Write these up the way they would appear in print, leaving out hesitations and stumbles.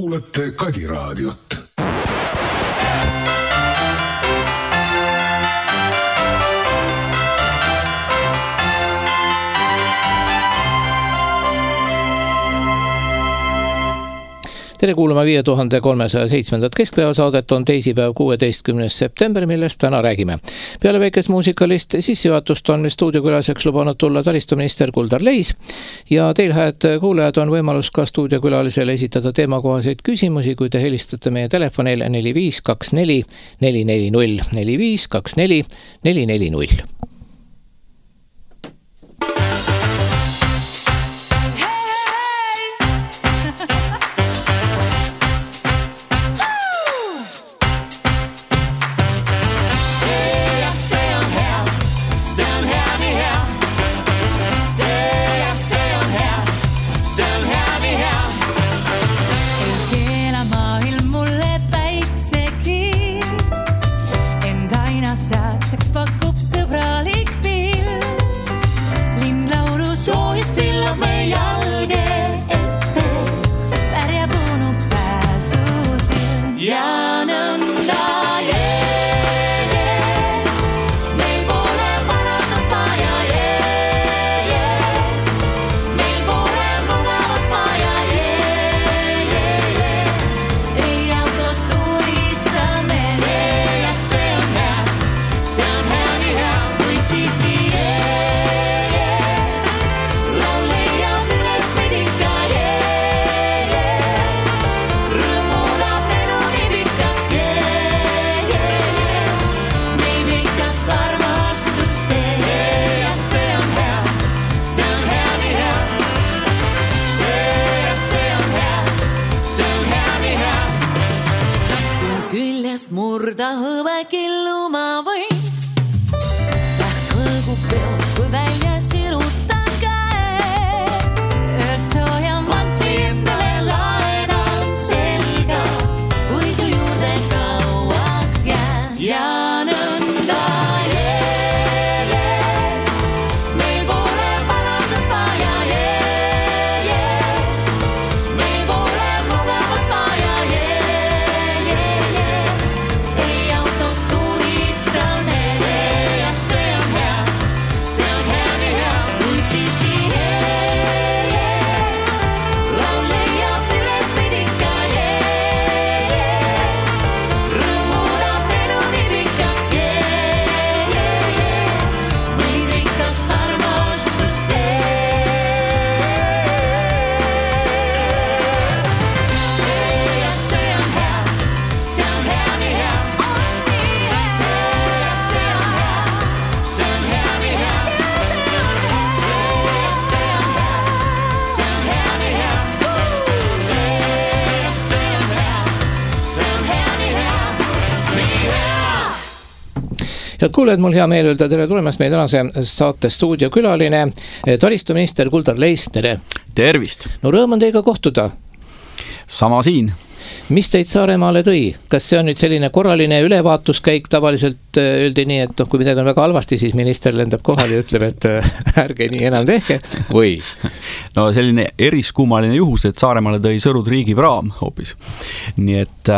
kuulete Kadi raadiot. Tere kuulama 5307. keskpäevasaadet on teisipäev 16. september, millest täna räägime. Peale väikest muusikalist sissejuhatust on stuudiokülaseks lubanud tulla taristuminister Kuldar Leis ja teil, head kuulajad, on võimalus ka stuudiokülalisele esitada teemakohaseid küsimusi, kui te helistate meie telefonil 4524 440 4524 440. Murda hõve killuma või täht hõõgub peol, kui välja sirutan käe. Ööd sooja manti endale laenan selga, kui su juurde kauaks jään. Ja nõnda meil pole parandust vaja, meil pole mugavat vaja, Head kuulajad, mul hea meel öelda tere tulemast meie tänase saate stuudiokülaline, taristuminister Kuldar Leis, tere! Tervist! No rõõm on teiega kohtuda. Sama siin. Mis teid Saaremaale tõi? Kas see on nüüd selline korraline ülevaatuskäik? Tavaliselt öeldi nii, et kui midagi on väga halvasti, siis minister lendab kohale ja ütleb, et ärge nii enam tehke või? No selline eriskummaline juhus, et Saaremaale tõi Sõrud riigipraam hoopis. Nii et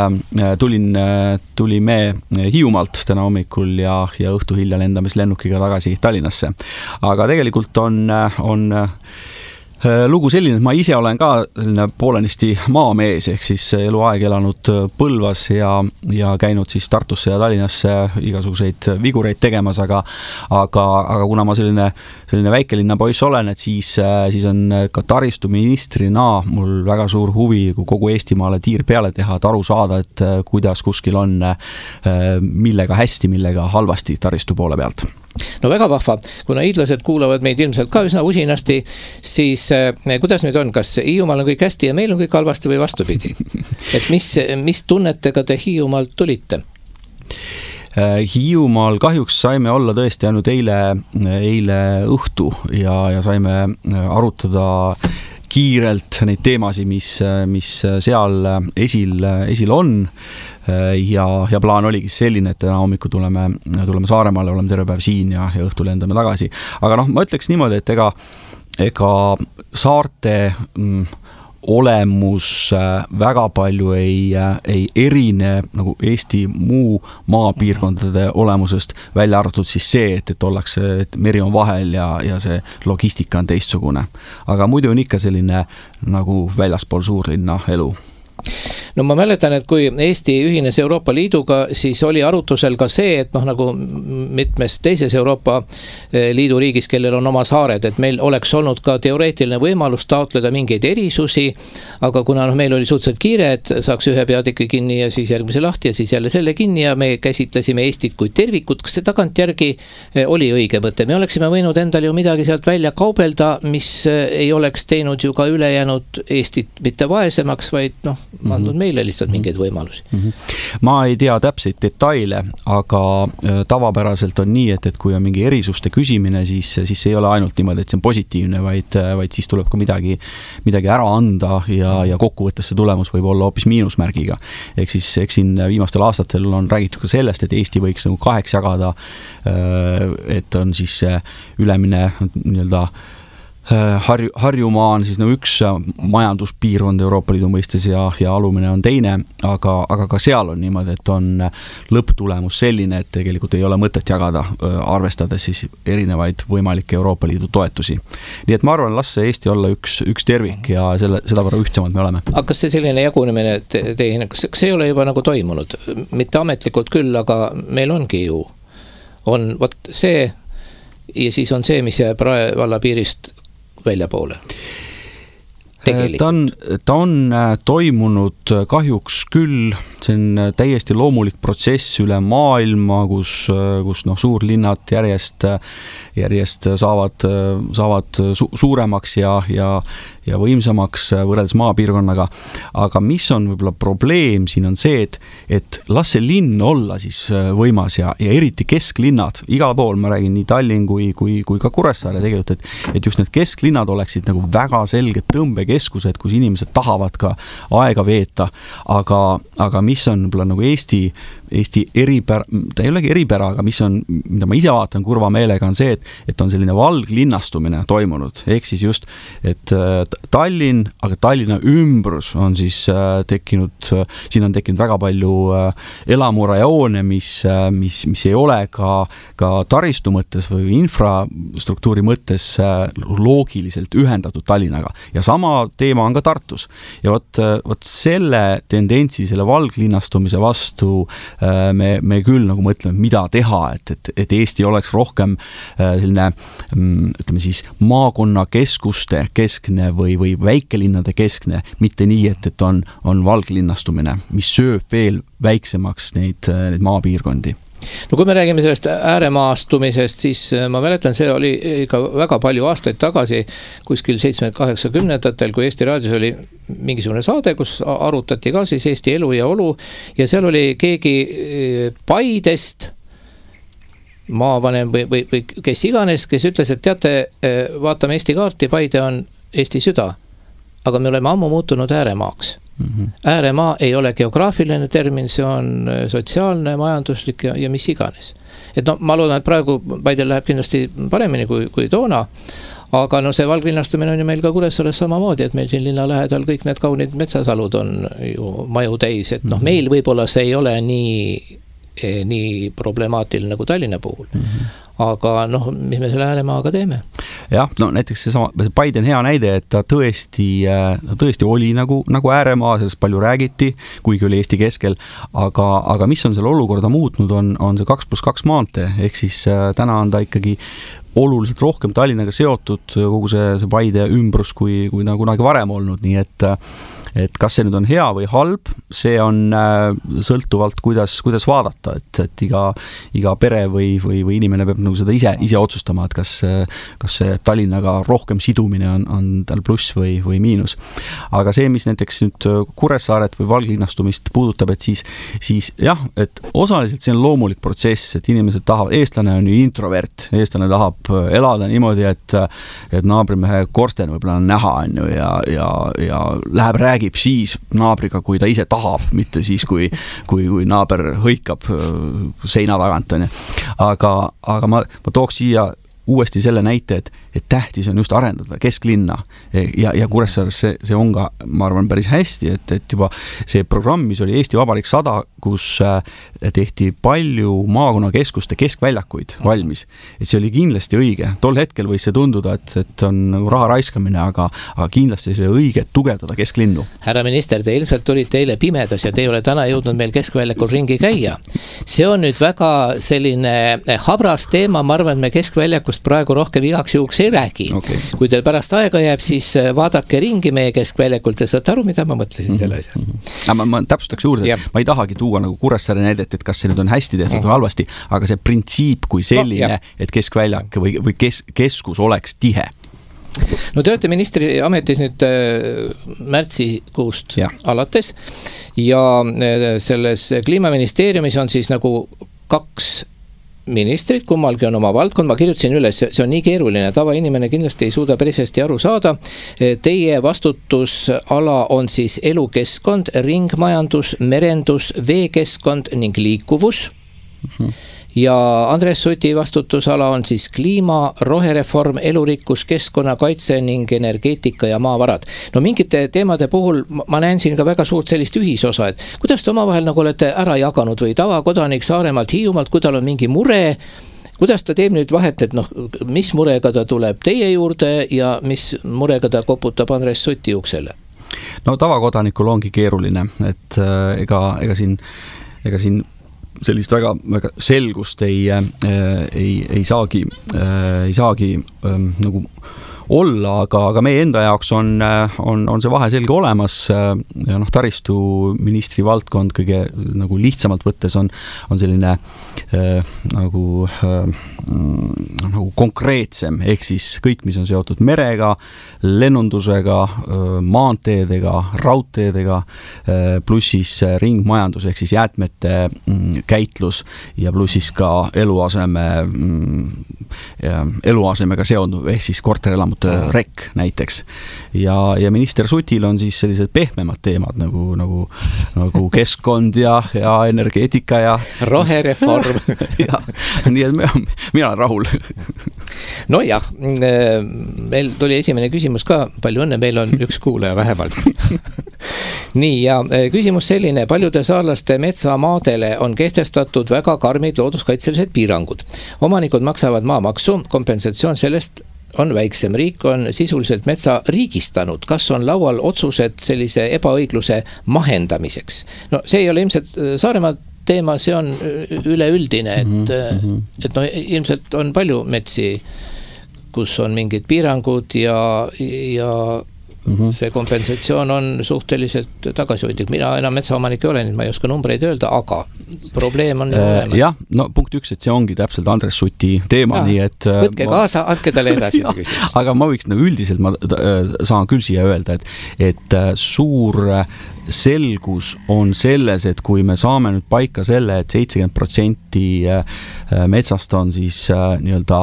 tulime Hiiumaalt täna hommikul ja õhtu hilja lendamis lennukiga tagasi Tallinnasse. Aga tegelikult on lugu selline, et ma ise olen ka poolenisti maamees, ehk siis eluaeg elanud Põlvas ja käinud siis Tartusse ja Tallinnasse igasuguseid vigureid tegemas, aga kuna ma selline väikelinna poiss olen, et siis on ka taristuministrina mul väga suur huvi kogu Eestimaale tiir peale teha, et aru saada, et kuidas kuskil on millega hästi, millega halvasti taristu poole pealt. No väga vahva, kuna hiidlased kuulavad meid ilmselt ka üsna usinasti, siis kuidas nüüd on, kas Hiiumaal on kõik hästi ja meil on kõik halvasti või vastupidi? Et mis tunnetega te Hiiumaalt tulite? Hiiumaal kahjuks saime olla tõesti ainult eile õhtu ja saime arutada kiirelt neid teemasid, mis seal esil on. Ja plaan oligi selline, et täna hommiku tuleme Saaremaale, oleme terve päev siin ja õhtul lendame tagasi. Aga ma ütleks niimoodi, et ega saarte olemus väga palju ei erine nagu Eesti muu maapiirkondade olemusest, välja arvatud siis see, et ollakse, et meri on vahel ja see logistika on teistsugune. Aga muidu on ikka selline nagu väljaspool suurlinna elu. No ma mäletan, et kui Eesti ühines Euroopa Liiduga, siis oli arutusel ka see, et nagu mitmes teises Euroopa Liidu riigis, kellel on oma saared, et meil oleks olnud ka teoreetiline võimalus taotleda mingeid erisusi, aga kuna meil oli suhteliselt kiire, et saaks ühe peatüki kinni ja siis järgmise lahti ja siis jälle selle kinni ja me käsitlesime Eestit kui tervikut, kas see tagantjärgi oli õige mõte? Me oleksime võinud endal ju midagi sealt välja kaubelda, mis ei oleks teinud ju ka ülejäänud Eestit mitte vaesemaks, vaid andnud meile lihtsalt mingeid võimalusi. Ma ei tea täpseid detaile, aga tavapäraselt on nii, et kui on mingi erisuste küsimine, siis ei ole ainult niimoodi, et see on positiivne, vaid siis tuleb ka midagi ära anda ja kokkuvõttes see tulemus võib olla hoopis miinusmärgiga. Eks siin viimastel aastatel on räägitud ka sellest, et Eesti võiks nagu 2 jagada, et on siis ülemine nii-öelda Harjumaa on siis nagu üks majanduspiirkond Euroopa Liidu mõistes ja alumine on teine, aga ka seal on niimoodi, et on lõpptulemus selline, et tegelikult ei ole mõtet jagada, arvestades siis erinevaid võimalikke Euroopa Liidu toetusi. Nii et ma arvan, las see Eesti olla üks tervik ja seda võrra ühtsemad me oleme. Aga kas see selline jagunemine kas ei ole juba nagu toimunud? Mitte ametlikult küll, aga meil ongi ju. On see ja siis on see, mis jääb Rae valla piirist välja poole. Ta on toimunud kahjuks küll, see on täiesti loomulik protsess üle maailma, kus suurlinnad järjest saavad suuremaks ja võimsamaks võrreldes maapiirkonnaga. Aga mis on võib-olla probleem siin on see, et las see linn olla siis võimas ja eriti kesklinnad, igal pool ma räägin nii Tallinn kui ka Kuressaare tegelikult, et just need kesklinnad oleksid nagu väga selged tõmbekeskused, kus inimesed tahavad ka aega veeta, aga mis on võib-olla nagu Eesti eripära, ta ei olegi eripära, aga mida ma ise vaatan kurva meelega on see, et on selline valglinnastumine toimunud, ehk siis just, et Tallinn, aga Tallinna ümbrus on siis siin on tekkinud väga palju elamurajoone, mis ei ole ka taristu mõttes või infrastruktuuri mõttes loogiliselt ühendatud Tallinnaga. Ja sama teema on ka Tartus. Ja vot selle tendentsi, selle valglinnastumise vastu me küll nagu mõtleme, mida teha, et Eesti oleks rohkem selline, ütleme siis, maakonnakeskuste keskne või väikelinnade keskne, mitte nii, et on valglinnastumine, mis sööb veel väiksemaks neid maapiirkondi. No kui me räägime sellest ääremaastumisest, siis ma mäletan, see oli ka väga palju aastaid tagasi, kuskil 70-80-ndatel, kui Eesti Raadios oli mingisugune saade, kus arutati ka siis Eesti elu ja olu ja seal oli keegi Paidest, maavanem või kes iganes, kes ütles, et teate, vaatame Eesti kaarti, Paide on Eesti süda, aga me oleme ammu muutunud ääremaaks. Ääremaa ei ole geograafiline termin, see on sotsiaalne, majanduslik ja mis iganes. Et ma loodan, et praegu Paidel läheb kindlasti paremini kui toona, aga see valglinnastumine on ju meil ka Kuressaares samamoodi, et meil siin linna lähedal kõik need kaunid metsasalud on ju maju täis, et meil võib-olla see ei ole nii problemaatiline nagu Tallinna puhul. Aga mis me selle ääremaaga teeme? Jah, näiteks see Paide on hea näide, et ta tõesti oli nagu ääremaa, sellest palju räägiti, kuigi oli Eesti keskel, aga mis on selle olukorda muutnud, on see 2+2 maantee, ehk siis täna on ta ikkagi oluliselt rohkem Tallinnaga seotud kogu see Paide ümbrus kui kunagi varem olnud, nii et kas see nüüd on hea või halb, see on sõltuvalt, kuidas vaadata, et iga pere või inimene peab nagu seda ise otsustama, et kas see Tallinnaga rohkem sidumine on tal pluss või miinus. Aga see, mis näiteks nüüd Kuressaaret või valglinnastumist puudutab, et siis jah, et osaliselt see on loomulik protsess, et inimesed tahavad, eestlane on ju introvert, eestlane tahab elada niimoodi, et naabrimehe korsten võib-olla on näha on ju, ja läheb räägib siis naabriga, kui ta ise tahab, mitte siis, kui naaber hõikab seina tagant. Aga ma tooks siia uuesti selle näite, et tähtis on just arendada kesklinna ja Kuressaares see on ka, ma arvan, päris hästi, et juba see programm, mis oli Eesti Vabariik 100, kus tehti palju maakonnakeskuste keskväljakuid valmis, et see oli kindlasti õige. Tol hetkel võis see tunduda, et on nagu raha raiskamine, aga kindlasti see õige tugevdada kesklinnu. Härra minister, te ilmselt tulite eile pimedas ja te ei ole täna jõudnud meil keskväljakul ringi käia. See on nüüd väga selline habras teema, ma arvan, et me keskväljakust praegu rohkem igaks juhuks ei räägi. Okay. Kui teil pärast aega jääb, siis vaadake ringi meie keskväljakult ja saate aru, mida ma mõtlesin selle asja. Ma täpsustaks juurde, ma ei tahagi tuua nagu Kuressaare näidet, et kas see nüüd on hästi tehtud või halvasti, aga see printsiip kui selline, et keskväljak või keskus oleks tihe. No te olete ministri ametis nüüd märtsikuust alates ja selles kliimaministeeriumis on siis nagu 2 ministrid, kummalgi on oma valdkond, ma kirjutasin üles, see on nii keeruline, tavainimene kindlasti ei suuda päris hästi aru saada. Teie vastutusala on siis elukeskkond, ringmajandus, merendus, veekeskkond ning liikuvus. Ja Andres Suti vastutusala on siis kliima, rohereform, elurikkus, keskkonnakaitse ning energeetika ja maavarad. No mingite teemade puhul ma näen siin ka väga suurt sellist ühisosa, et kuidas te omavahel nagu olete ära jaganud või tavakodanik Saaremaalt, Hiiumaalt, kui tal on mingi mure, kuidas ta teeb nüüd vahet, et mis murega ta tuleb teie juurde ja mis murega ta koputab Andres Suti uksele? No tavakodanikul ongi keeruline, et ega siin sellist väga selgust ei saagi nagu olla, aga meie enda jaoks on see vahe selge olemas ja taristuministri valdkond kõige nagu lihtsamalt võttes on selline nagu konkreetsem, ehk siis kõik, mis on seotud merega, lennundusega, maanteedega, raudteedega, pluss siis ringmajandus, ehk siis jäätmete käitlus ja pluss siis ka eluasemega seonduv, ehk siis korterelamute REK näiteks. Ja minister Sutil on siis sellised pehmemad teemad nagu keskkond ja energeetika ja rohereform. Nii et mina olen rahul. No jah, meil tuli esimene küsimus ka, palju õnne, meil on üks kuulaja vähemalt. Nii, ja küsimus selline, paljude saarlaste metsamaadele on kehtestatud väga karmid looduskaitselised piirangud. Omanikud maksavad maamaksu, kompensatsioon sellest on väiksem. Riik on sisuliselt metsa riigistanud. Kas on laual otsused sellise ebaõigluse mahendamiseks? No see ei ole ilmselt Saaremaa teema, see on üleüldine, et ilmselt on palju metsi, kus on mingid piirangud ja see kompensatsioon on suhteliselt tagasihoidlik. Mina enam metsaomanik ei ole, nii ma ei oska numbreid öelda, aga probleem on olemas. Jah, no punkt 1, et see ongi täpselt Andres Suti teema, nii et võtke kaasa, andke talle edasi see küsimus. Aga ma võiks üldiselt, ma saan küll siia öelda, et suur selgus on selles, et kui me saame nüüd paika selle, et 70% metsast on siis nii-öelda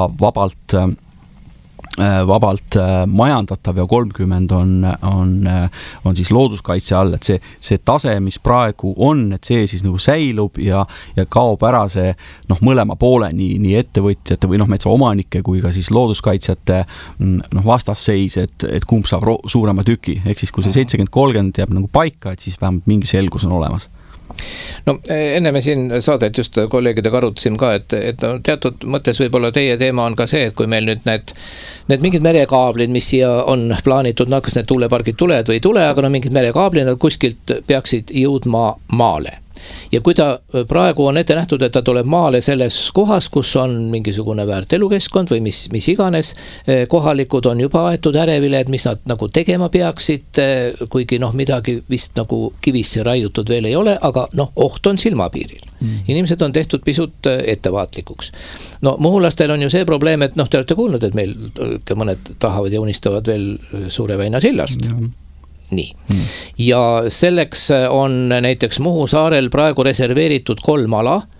vabalt majandatav ja 30 on siis looduskaitse all, et see tase, mis praegu on, et see siis nagu säilub ja kaob ära see mõlema poole, nii ettevõtjate või metsaomanike kui ka siis looduskaitsjate vastasseis, et kumb saab suurema tüki, ehk siis kui see 70-30 jääb nagu paika, et siis vähemalt mingi selgus on olemas. No enne me siin saadet just kolleegidega arutasime ka, et teatud mõttes võib-olla teie teema on ka see, et kui meil nüüd need mingid merekaablid, mis siia on plaanitud, kas need tuulepargid tulevad või ei tule, aga mingid merekaablid kuskilt peaksid jõudma maale. Ja kui ta praegu on ette nähtud, et ta tuleb maale selles kohas, kus on mingisugune väärt elukeskkond või mis iganes, kohalikud on juba aetud ärevile, et mis nad nagu tegema peaksid, kuigi midagi vist nagu kivisse raiutud veel ei ole, aga oht on silmapiiril. Inimesed on tehtud pisut ettevaatlikuks. Muhulastel on ju see probleem, et te olete kuulnud, et meil mõned tahavad ja unistavad veel Suure Väina sillast. Nii. Ja selleks on näiteks Muhu saarel praegu reserveeritud 3 ala,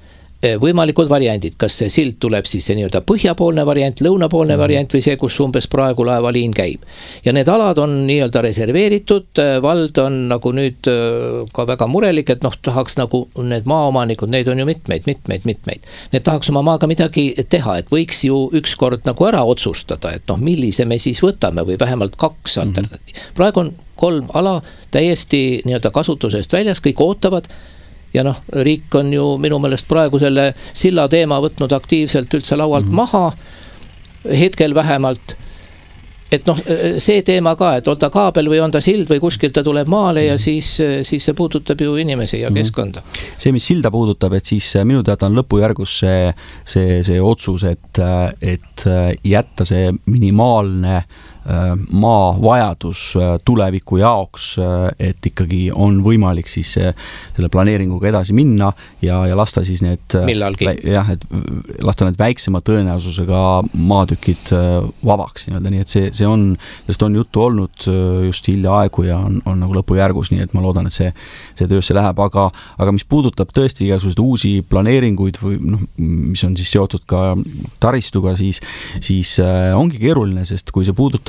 võimalikud variandid, kas see sild tuleb siis see nii-öelda põhjapoolne variant, lõunapoolne variant või see, kus umbes praegu laevaliin käib. Ja need alad on nii-öelda reserveeritud, vald on nagu nüüd ka väga murelik, et tahaks nagu need maaomanikud, neid on ju mitmeid. Need tahaks oma maaga midagi teha, et võiks ju ükskord nagu ära otsustada, et millise me siis võtame või vähemalt 2 alternatiivi. Praegu on 3 ala täiesti nii-öelda kasutusest väljas, kõik ootavad. Ja riik on ju minu meelest praegu selle silla teema võtnud aktiivselt üldse laualt maha, hetkel vähemalt, et see teema ka, et on ta kaabel või on ta sild või kuskilt ta tuleb maale ja siis see puudutab ju inimesi ja keskkonda. See, mis silda puudutab, et siis minu teada on lõpujärgus see otsus, et jätta see minimaalne maa vajadus tuleviku jaoks, et ikkagi on võimalik siis selle planeeringuga edasi minna ja lasta siis need millalgi. Jah, et lasta need väiksema tõenäosusega maatükid vabaks nii et see on, sest on juttu olnud just hiljaaegu ja on nagu lõpujärgus, nii et ma loodan, et see töösse läheb, aga mis puudutab tõesti igasuguseid uusi planeeringuid või mis on siis seotud ka taristuga, siis ongi keeruline, sest kui see puudutab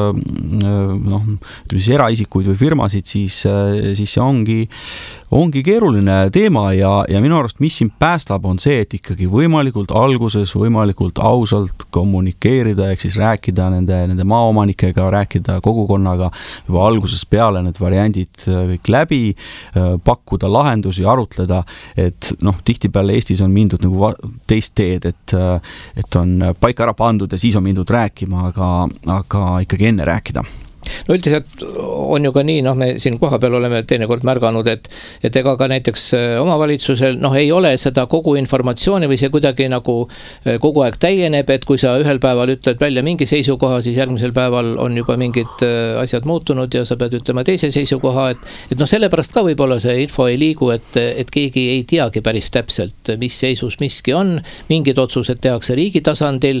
eraisikuid või firmasid, siis see ongi keeruline teema ja minu arust, mis siin päästab, on see, et ikkagi võimalikult alguses, võimalikult ausalt kommunikeerida, ehk siis rääkida nende maaomanikega, rääkida kogukonnaga juba algusest peale need variandid kõik läbi, pakkuda lahendusi, arutleda, et tihtipeale Eestis on mindud nagu teist teed, et on paika ära pandud ja siis on mindud rääkima, aga ikkagi enne rääkida. Üldiselt on ju ka nii, me siin kohapeal oleme teinekord märganud, et ega ka näiteks omavalitsusel ei ole seda kogu informatsiooni või see kuidagi nagu kogu aeg täieneb, et kui sa ühel päeval ütled välja mingi seisukoha, siis järgmisel päeval on juba mingid asjad muutunud ja sa pead ütlema teise seisukoha, et sellepärast ka võib-olla see info ei liigu, et keegi ei teagi päris täpselt, mis seisus miski on, mingid otsused tehakse riigi tasandil,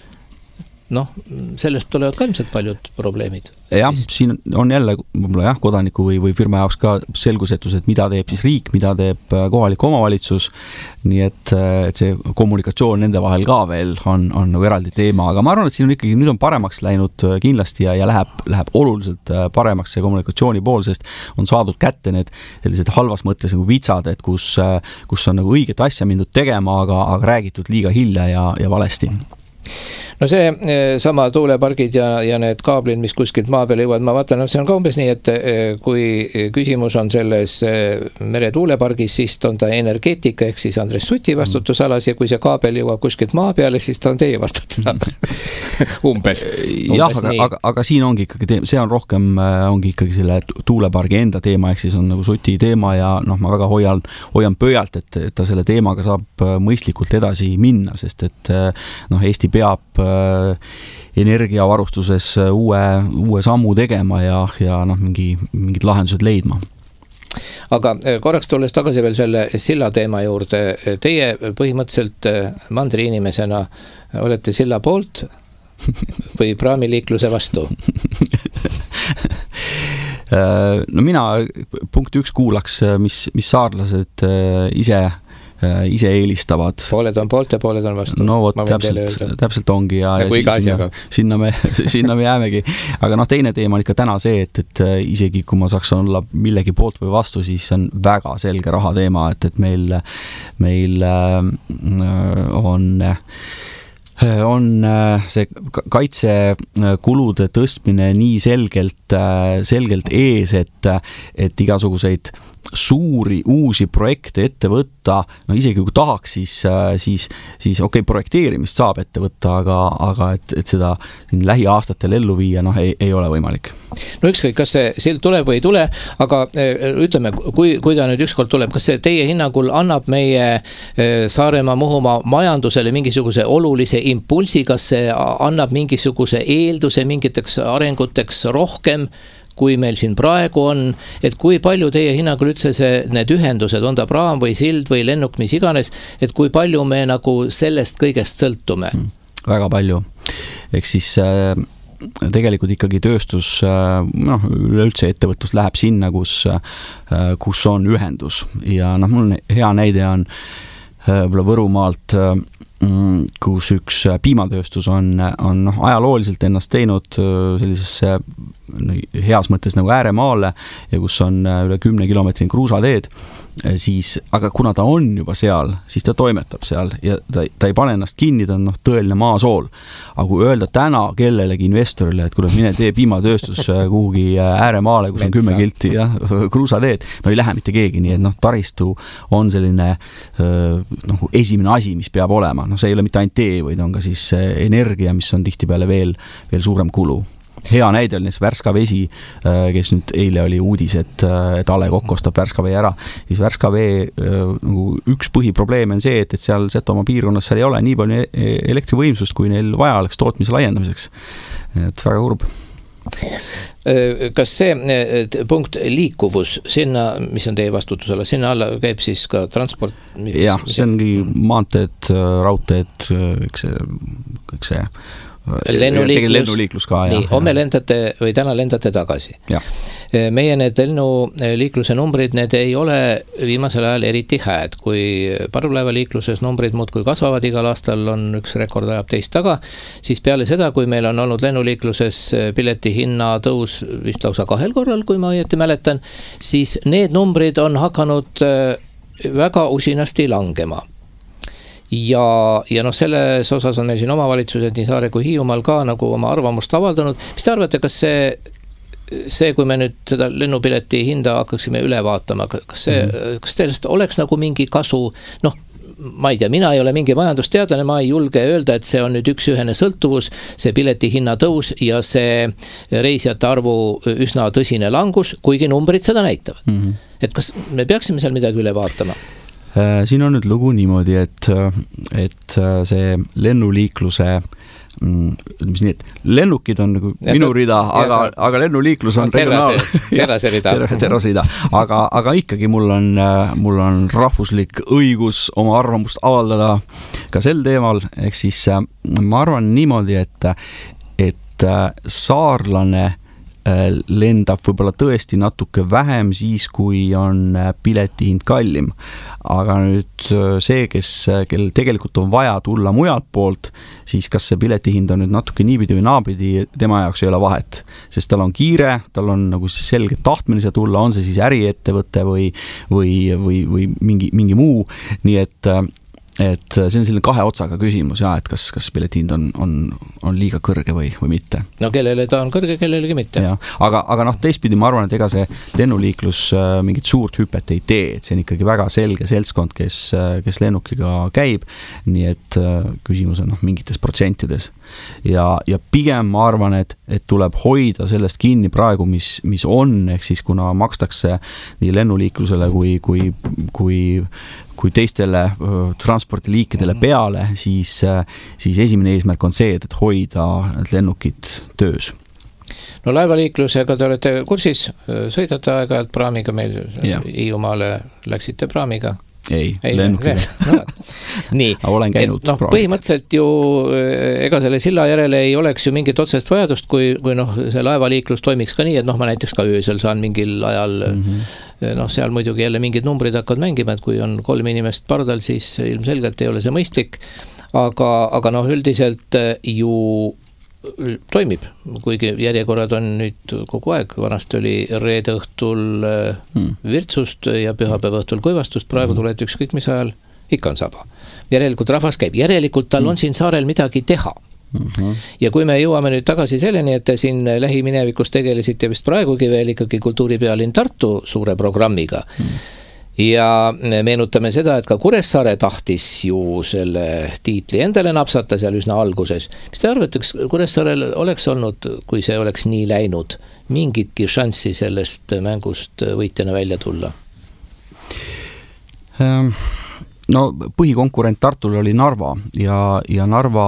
sellest tulevad ka ilmselt paljud probleemid. Jah, siin on jälle võib-olla kodaniku või firma jaoks ka selgusetus, et mida teeb siis riik, mida teeb kohalik omavalitsus, nii et see kommunikatsioon nende vahel ka veel on nagu eraldi teema, aga ma arvan, et siin on ikkagi, nüüd on paremaks läinud kindlasti ja läheb oluliselt paremaks see kommunikatsiooni pool, sest on saadud kätte need sellised halvas mõttes nagu vitsad, et kus on nagu õiget asja mindud tegema, aga räägitud liiga hilja ja valesti. See sama tuulepargid ja need kaablid, mis kuskilt maa peale jõuavad, ma vaatan, see on ka umbes nii, et kui küsimus on selles meretuulepargis, siis on ta energeetika, ehk siis Andres Suti vastutusalas ja kui see kaabel jõuab kuskilt maa peale, siis ta on teie vastutusalas. umbes aga siin ongi ikkagi, see on rohkem ongi ikkagi selle tuulepargi enda teema, ehk siis on nagu Suti teema ja ma väga hoian pöialt, et ta selle teemaga saab mõistlikult edasi minna, sest et Eesti peab energiavarustuses uue sammu tegema ja mingid lahendused leidma. Aga korraks tulles tagasi veel selle silla teema juurde, teie põhimõtteliselt mandri inimesena olete silla poolt või praamiliikluse vastu? Mina punkt 1 kuulaks, mis saarlased ise eelistavad. Pooled on poolt ja pooled on vastu. No vot, täpselt ongi ja sinna me jäämegi. Aga teine teema on ikka täna see, et isegi kui ma saaks olla millegi poolt või vastu, siis on väga selge raha teema, et meil on see kaitsekulude tõstmine nii selgelt ees, et igasuguseid suuri uusi projekte ette võtta, isegi kui tahaks, siis projekteerimist saab ette võtta, aga et seda lähiaastatel ellu viia, ei ole võimalik. Ükskõik, kas see sild tuleb või ei tule, aga ütleme, kui ta nüüd ükskord tuleb, kas see teie hinnangul annab meie Saaremaa, Muhumaa majandusele mingisuguse olulise impulsi, kas see annab mingisuguse eelduse mingiteks arenguteks rohkem, kui meil siin praegu on, et kui palju teie hinnangul üldse need ühendused, on ta praam või sild või lennuk, mis iganes, et kui palju me nagu sellest kõigest sõltume? Väga palju. Ehk siis tegelikult ikkagi tööstus, üleüldse ettevõtlus läheb sinna, kus on ühendus ja mul hea näide on Võrumaalt, kus üks piimatööstus on ajalooliselt ennast teinud sellisesse heas mõttes nagu ääremaale ja kus on üle 10 kilomeetrini kruusateed, siis, aga kuna ta on juba seal, siis ta toimetab seal ja ta ei pane ennast kinni, ta on tõeline maasool. Aga kui öelda täna kellelegi investorile, et kui mine tee piimatööstus kuhugi ääremaale, kus on 10 kilti ja kruusateed, no ei lähe mitte keegi, nii et taristu on selline esimene asi, mis peab olema. See ei ole mitte ainult tee, vaid on ka siis energia, mis on tihtipeale veel suurem kulu. Hea näide oli Värska vesi, kes nüüd eile oli uudis, et A. Le Coq ostab Värska vee ära. Siis Värska vee üks põhiprobleem on see, et seal Setomaa piirkonnas seal ei ole nii palju elektrivõimsust, kui neil vaja oleks tootmise laiendamiseks. Et väga kurb. Kas see punkt liikuvus sinna, mis on teie vastutusele, sinna alla käib siis ka transport? Jah, see ongi maanteed, raudteed, kõik see lennuliiklus ka. Nii, homme lendate või täna lendate tagasi. Ja. Meie need lennuliikluse numbrid, need ei ole viimasel ajal eriti hääd. Kui parvlaevaliikluses numbrid muudkui kasvavad, igal aastal on üks rekord ajab teist taga, siis peale seda, kui meil on olnud lennuliikluses pileti hinna tõus vist lausa 2 korral, kui ma õieti mäletan, siis need numbrid on hakanud väga usinasti langema. Ja selles osas on meil siin omavalitsused nii Saare kui Hiiumaal ka nagu oma arvamust avaldanud. Mis te arvate, kas see, kui me nüüd seda lennupileti hinda hakkaksime üle vaatama, kas sellest oleks nagu mingi kasu, ma ei tea, mina ei ole mingi majandusteadlane, ma ei julge öelda, et see on nüüd üks-ühene sõltuvus, see pileti hinna tõus ja see reisijate arvu üsna tõsine langus, kuigi numbrid seda näitavad. Et kas me peaksime seal midagi üle vaatama? Siin on nüüd lugu niimoodi, et see lennuliikluse lennukid on nagu minu rida, aga lennuliiklus on terrase rida. Aga ikkagi mul on rahvuslik õigus oma arvamust avaldada ka sel teemal, ehk siis ma arvan niimoodi, et saarlane lendab võib-olla tõesti natuke vähem siis, kui on piletihind kallim. Aga nüüd see, kel tegelikult on vaja tulla mujalt poolt, siis kas see piletihind on nüüd natuke niipidi või naapidi, tema jaoks ei ole vahet. Sest tal on kiire, tal on nagu selge tahtmine see tulla, on see siis äriettevõte või mingi muu. Nii et see on selline 2 otsaga küsimus, et kas piletihind on liiga kõrge või mitte. No kellele ta on kõrge, kellelegi mitte. Ja, aga teistpidi ma arvan, et ega see lennuliiklus mingit suurt hüpet ei tee, et see on ikkagi väga selge seltskond, kes lennukiga käib, nii et küsimus on mingites protsentides. Ja pigem ma arvan, et tuleb hoida sellest kinni praegu, mis on, ehk siis kuna makstakse nii lennuliiklusele kui teistele transpordiliikidele peale, siis esimene eesmärk on see, et hoida need lennukid töös. No laevaliiklusega te olete kursis, sõidate aeg-ajalt praamiga meil Hiiumaale, läksite praamiga? Ei lennukiga. Nii, olen käinud põhimõtteliselt ju ega selle silla järele ei oleks ju mingit otsest vajadust, kui see laevaliiklus toimiks ka nii, et ma näiteks ka öösel saan mingil ajal seal muidugi jälle mingid numbrid hakkavad mängima, et kui on 3 inimest pardal, siis ilmselgelt ei ole see mõistlik, aga üldiselt ju toimib, kuigi järjekorrad on nüüd kogu aeg, vanasti oli reede õhtul virtsust ja pühapäeva õhtul kuivastust, praegu tuleb ükskõik mis ajal, ikka on saba. Järelikult rahvas käib, järelikult tal on siin saarel midagi teha. Ja kui me jõuame nüüd tagasi selleni, et te siin lähiminevikus tegelesite vist praegugi veel ikkagi kultuuripealinn Tartu suure programmiga, ja meenutame seda, et ka Kuressaare tahtis ju selle tiitli endale napsata seal üsna alguses. Mis te arvate, kas Kuressaarel oleks olnud, kui see oleks nii läinud, mingitki šanssi sellest mängust võitjana välja tulla? No põhikonkurent Tartul oli Narva ja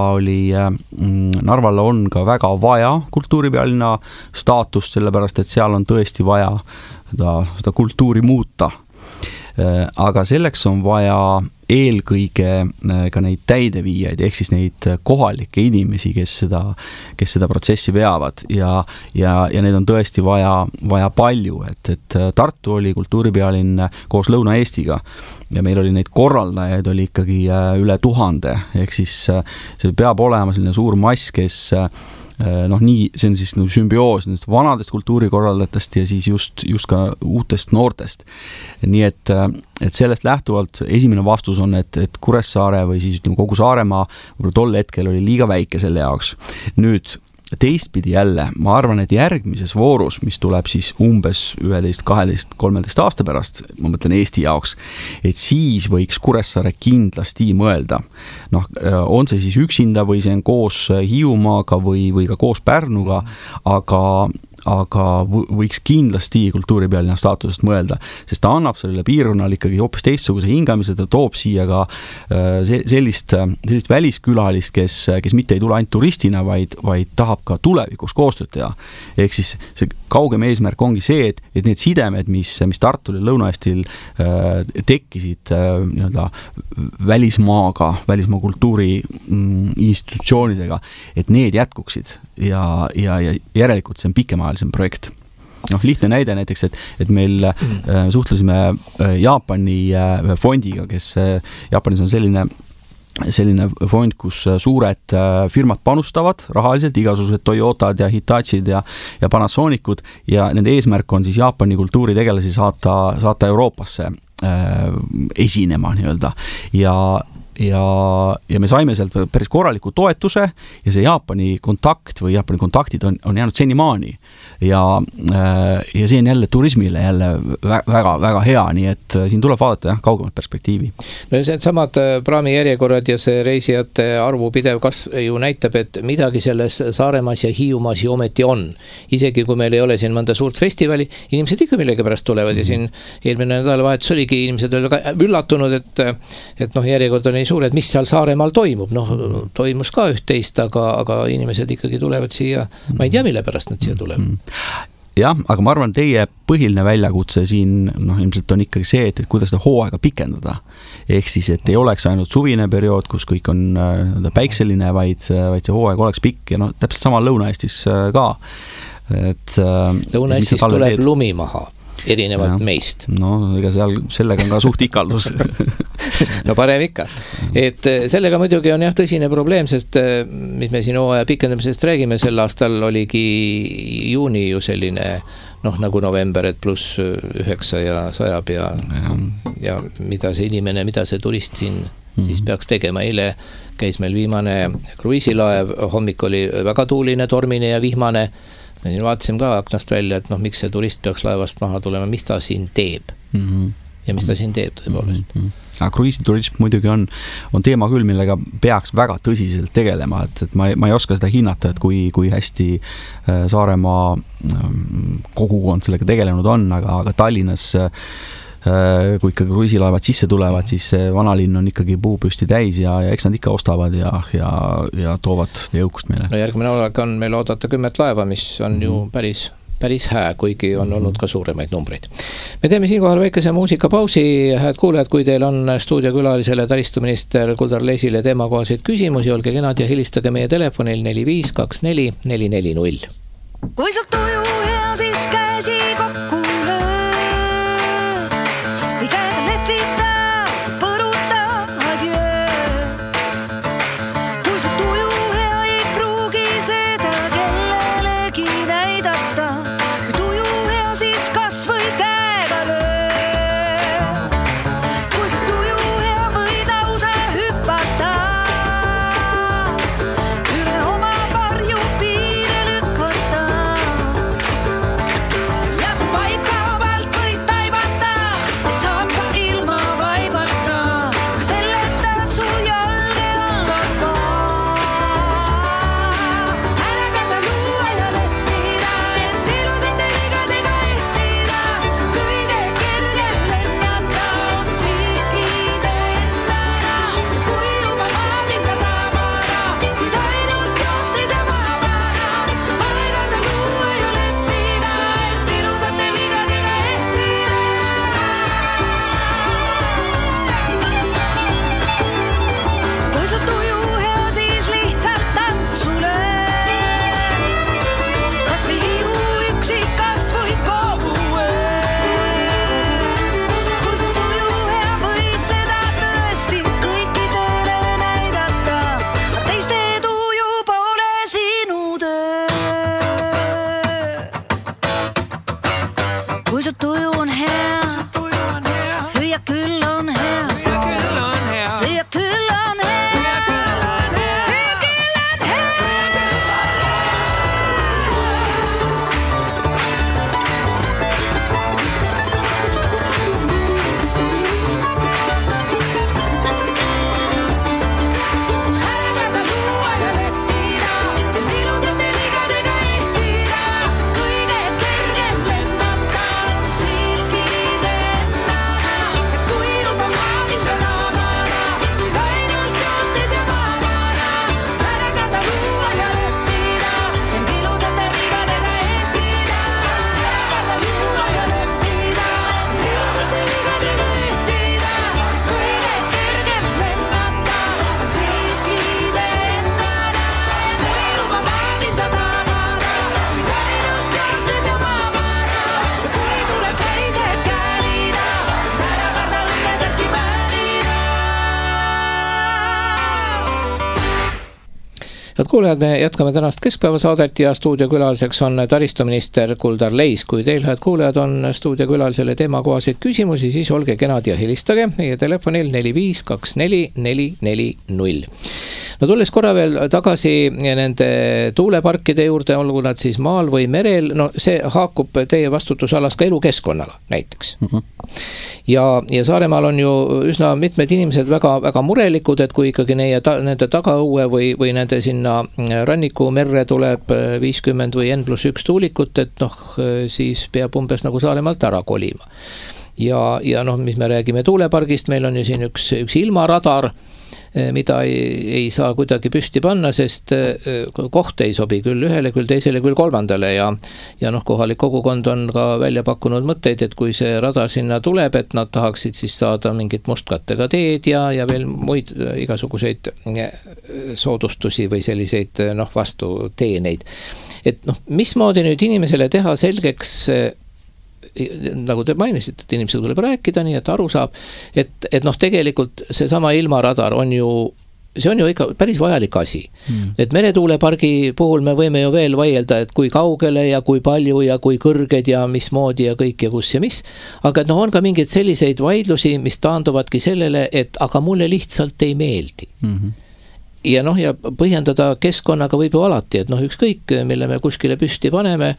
Narval on ka väga vaja kultuuripealinna staatust, sellepärast et seal on tõesti vaja seda kultuuri muuta. Aga selleks on vaja eelkõige ka neid täideviijaid, ehk siis neid kohalikke inimesi, kes seda protsessi veavad ja neid on tõesti vaja palju, et Tartu oli kultuuripealinn koos Lõuna-Eestiga ja meil oli neid korraldajaid oli ikkagi üle 1000, ehk siis see peab olema selline suur mass, kes nii, see on siis sümbioos nendest vanadest kultuurikorraldajatest ja siis just ka uutest noortest. Nii et sellest lähtuvalt esimene vastus on, et Kuressaare või siis ütleme kogu Saaremaa võib-olla tol hetkel oli liiga väike selle jaoks. Nüüd teistpidi jälle, ma arvan, et järgmises voorus, mis tuleb siis umbes 11, 12, 13 aasta pärast, ma mõtlen Eesti jaoks, et siis võiks Kuressaare kindlasti mõelda. On see siis üksinda või see on koos Hiiumaaga või ka koos Pärnuga, aga võiks kindlasti kultuuripealinna staatusest mõelda, sest ta annab sellele piirkonnale ikkagi hoopis teistsuguse hingamise, ta toob siia ka sellist väliskülalist, kes mitte ei tule ainult turistina, vaid tahab ka tulevikuks koostööd teha. Ehk siis see kaugem eesmärk ongi see, et need sidemed, mis Tartul ja Lõuna-Eestil tekkisid välismaa kultuuri institutsioonidega, et need jätkuksid ja järelikult see on pikemaajalisem projekt. Lihtne näide näiteks, et meil suhtlesime Jaapani fondiga, kes Jaapanis on selline fond, kus suured firmad panustavad rahaliselt, igasugused Toyotad ja Hitachid ja Panasonicud ja nende eesmärk on siis Jaapani kultuuritegelasi saata Euroopasse esinema nii-öelda ja me saime sealt päris korraliku toetuse ja see Jaapani kontakt või Jaapani kontaktid on jäänud senimaani ja see on jälle turismile jälle väga hea, nii et siin tuleb vaadata kaugemat perspektiivi. No see samad praami järjekorrad ja see reisijate arvu pidev kasv ju näitab, et midagi selles Saaremaas ja Hiiumaas ju ometi on. Isegi kui meil ei ole siin mõnda suurt festivali, inimesed ikka millegi pärast tulevad ja siin eelmine nädalavahetus oligi inimesed üllatunud, et järjekord on suur, et mis seal Saaremaal toimub. Toimus ka üht-teist, aga inimesed ikkagi tulevad siia, ma ei tea, mille pärast nad siia tulevad. Jah, aga ma arvan, teie põhiline väljakutse siin ilmselt on ikkagi see, et kuidas seda hooaega pikendada. Ehk siis, et ei oleks ainult suvine periood, kus kõik on päikseline, vaid see hooaeg oleks pikk ja täpselt sama Lõuna-Eestis ka. Lõuna-Eestis tuleb lumi maha. Erinevalt meist. Ega sellega on ka suht ikaldus. No parem ikka. Et sellega muidugi on tõsine probleem, sest mis me siin hooaja pikendamisest räägime, sel aastal oligi juuni ju selline nagu november, et pluss 9 ja sajab ja mida see inimene, mida see turist siin siis peaks tegema. Eile käis meil viimane kruiisilaev, hommik oli väga tuuline, tormine ja vihmane. Me siin vaatasim ka aknast välja, et miks see turist peaks laevast maha tulema, mis ta siin teeb ja mis ta siin teeb tõepoolest. Aga kruiisiturism muidugi on teema küll, millega peaks väga tõsiselt tegelema, et ma ei oska seda hinnata, et kui hästi Saaremaa kogukond sellega tegelenud on, aga Tallinnas kui ikkagi kruiisilaevad sisse tulevad, siis vanalinn on ikkagi puupüsti täis ja eks nad ikka ostavad ja toovad jõukust meile. No järgmine hooaeg on meil oodata 10 laeva, mis on ju päris hää, kuigi on olnud ka suuremaid numbreid. Me teeme siinkohal väikese muusikapausi. Hääd kuulajad, kui teil on stuudiokülalisele taristuminister Kuldar Leesile teemakohaseid küsimusi, olge kenad ja helistage meie telefonil 4524 440. Kui sul tuju hea, siis käsi kokku löö. Või käega lehvita, põruta adjöö. Kui sul tuju hea, ei pruugi seda kellelegi näidata. Kui tuju hea, siis kas või käega löö. Kui sul tuju hea, võid lause hüpata. Üle oma varju piire lükata. Ja kui vaid Head kuulajad, me jätkame tänast keskpäevasaadet ja stuudiokülaliseks on taristuminister Kuldar Leis. Kui teil, head kuulajad, on stuudiokülalisele teemakohaseid küsimusi, siis olge kenad ja helistage meie telefonil 4524440. No tulles korra veel tagasi nende tuuleparkide juurde, olgu nad siis maal või merel, no see haakub teie vastutusalas ka elukeskkonnaga näiteks. Ja Saaremaal on ju üsna mitmed inimesed väga murelikud, et kui ikkagi nende tagaõue või nende sinna ranniku merre tuleb 50 või N+1 tuulikut, et siis peab umbes nagu Saaremaalt ära kolima. Ja mis me räägime tuulepargist, meil on ju siin üks ilmaradar, mida ei saa kuidagi püsti panna, sest koht ei sobi küll ühele, küll teisele, küll kolmandale ja kohalik kogukond on ka välja pakkunud mõtteid, et kui see radar sinna tuleb, et nad tahaksid siis saada mingit mustkattega teed ja veel muid igasuguseid soodustusi või selliseid vastuteeneid. Et mismoodi nüüd inimesele teha selgeks, nagu te mainisite, et inimesega tuleb rääkida, nii et aru saab, et tegelikult seesama ilmaradar on ju ikka päris vajalik asi. Et meretuulepargi puhul me võime ju veel vaielda, et kui kaugele ja kui palju ja kui kõrged ja mismoodi ja kõik ja kus ja mis. Aga on ka mingeid selliseid vaidlusi, mis taanduvadki sellele, et aga mulle lihtsalt ei meeldi. Ja põhjendada keskkonnaga võib ju alati, et ükskõik, mille me kuskile püsti paneme,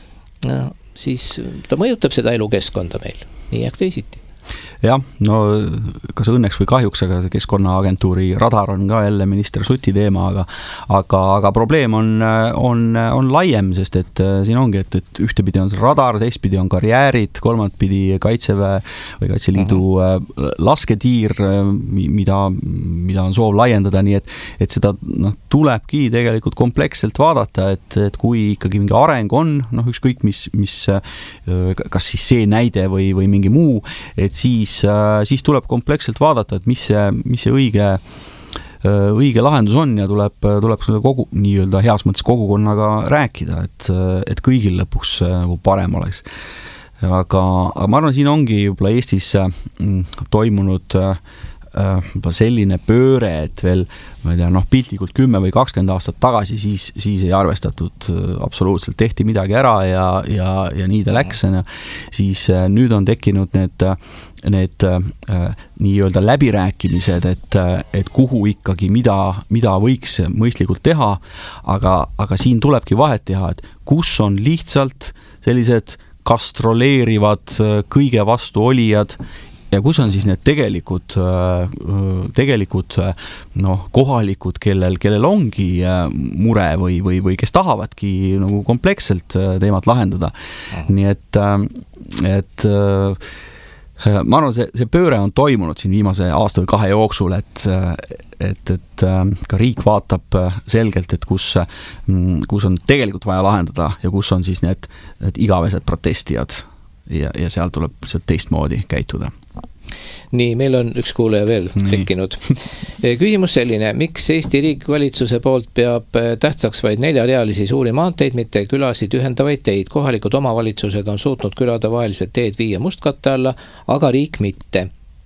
siis ta mõjutab seda elukeskkonda meil, nii ehk teisiti. Jah, kas õnneks või kahjuks, aga Keskkonnaagentuuri radar on ka jälle minister Suti teema, aga probleem on laiem, sest et siin ongi, et ühtepidi on see radar, teistpidi on karjäärid, kolmandpidi Kaitseväe või Kaitseliidu lasketiir, mida on soov laiendada, nii et seda tulebki tegelikult kompleksselt vaadata, et kui ikkagi mingi areng on, ükskõik mis kas siis see näide või mingi muu, et siis tuleb kompleksselt vaadata, et mis see õige lahendus on ja tuleb selle kogu nii-öelda heas mõttes kogukonnaga rääkida, et kõigil lõpuks nagu parem oleks. Aga ma arvan, siin ongi juba Eestis toimunud selline pööre, et veel, ma ei tea, piltlikult 10 või 20 aastat tagasi siis ei arvestatud absoluutselt, tehti midagi ära ja nii ta läks. Siis nüüd on tekkinud need nii-öelda läbirääkimised, et kuhu ikkagi mida võiks mõistlikult teha, aga siin tulebki vahet teha, et kus on lihtsalt sellised kastroleerivad kõige vastu olijad ja kus on siis need tegelikud kohalikud, kellel ongi mure või kes tahavadki nagu kompleksselt teemat lahendada. Nii et ma arvan, see pööre on toimunud siin viimase aasta või 2 jooksul, et ka riik vaatab selgelt, et kus on tegelikult vaja lahendada ja kus on siis need igavesed protestijad ja seal tuleb teistmoodi käituda. Nii, meil on üks kuulaja veel tekkinud. Küsimus selline, miks Eesti riigivalitsuse poolt peab tähtsaks vaid 4-realisi suuri maanteid, mitte külasid ühendavaid teid? Kohalikud omavalitsused on suutnud külade vahelised teed viia mustkatte alla, aga riik mitte.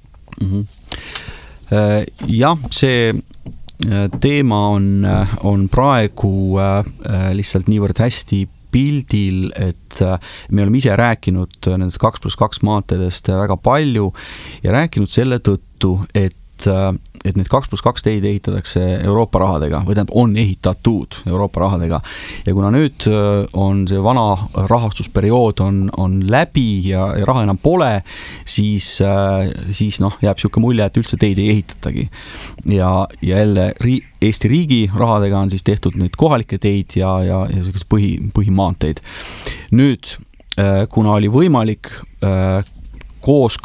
Jah, see teema on praegu lihtsalt niivõrd hästi pildil, et me oleme ise rääkinud nendest 2+2 maanteedest väga palju ja rääkinud selle tõttu, et need 2+2 teid ehitatakse Euroopa rahadega või on ehitatud Euroopa rahadega ja kuna nüüd on see vana rahastusperiood on läbi ja raha enam pole, siis jääb siuke mulje, et üldse teid ei ehitatagi ja jälle Eesti riigi rahadega on siis tehtud neid kohalikke teid ja sellised põhimaanteid. Nüüd, kuna oli võimalik koos